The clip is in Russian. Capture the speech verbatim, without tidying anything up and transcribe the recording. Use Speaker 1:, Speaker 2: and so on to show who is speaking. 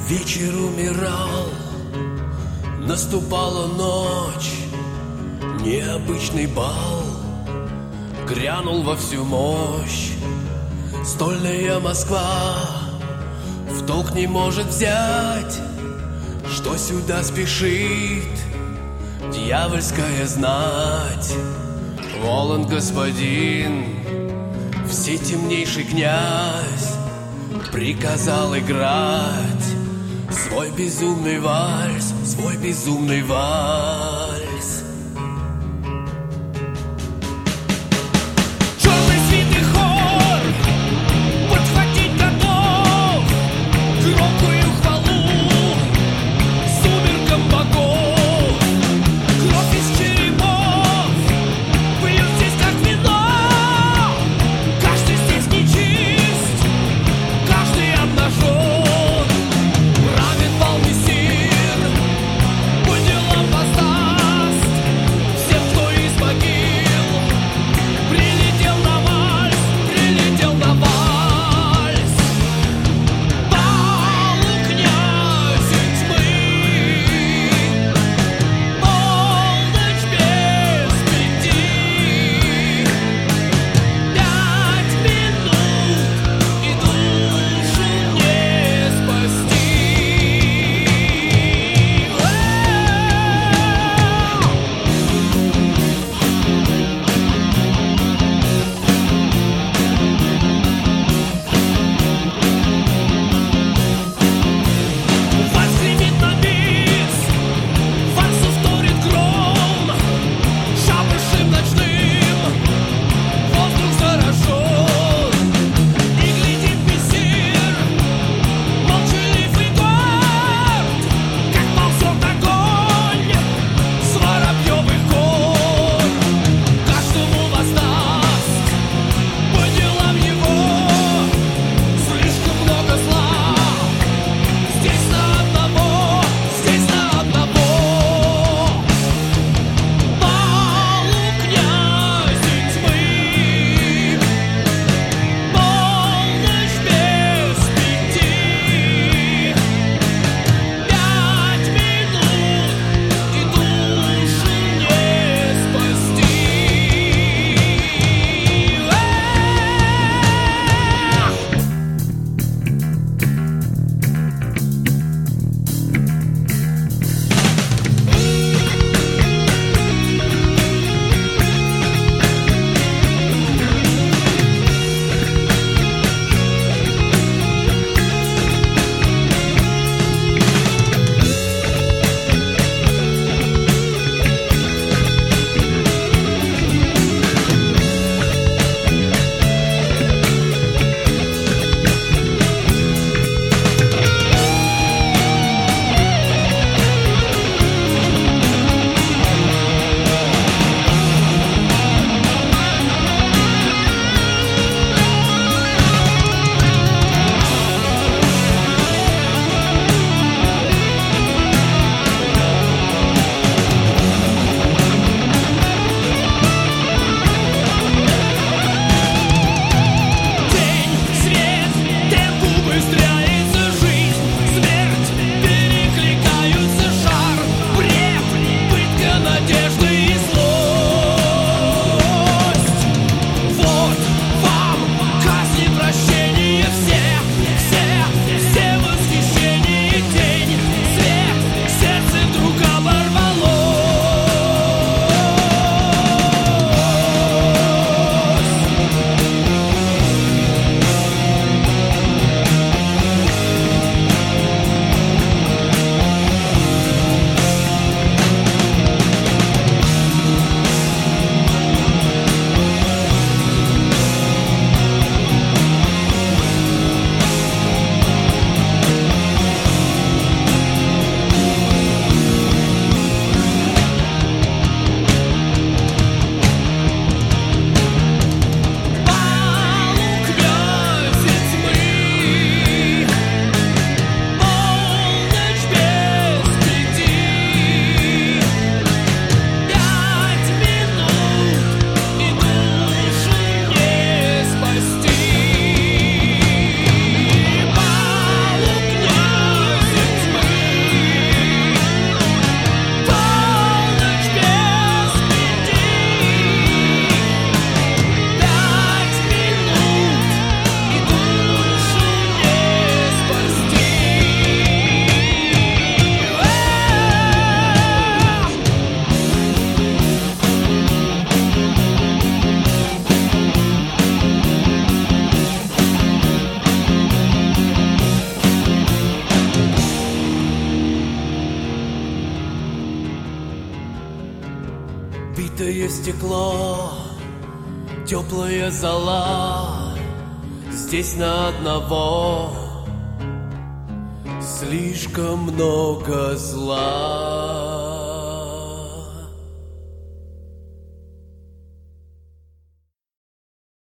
Speaker 1: Вечер умирал, наступала ночь, необычный бал грянул во всю мощь. Стольная Москва в толк не может взять, что сюда спешит дьявольская знать. Волан господин, всетемнейший князь, приказал играть свой безумный вальс, свой безумный вальс.
Speaker 2: Черный свитый хор подхватить готов громкую хвалу сумеркам богов. Кровь из черепов пьют здесь как вино. Каждый здесь нечист, каждый обнажен. Правит полный сир, по делам поставь.
Speaker 1: стекло, теплая зола, здесь на одного слишком много зла.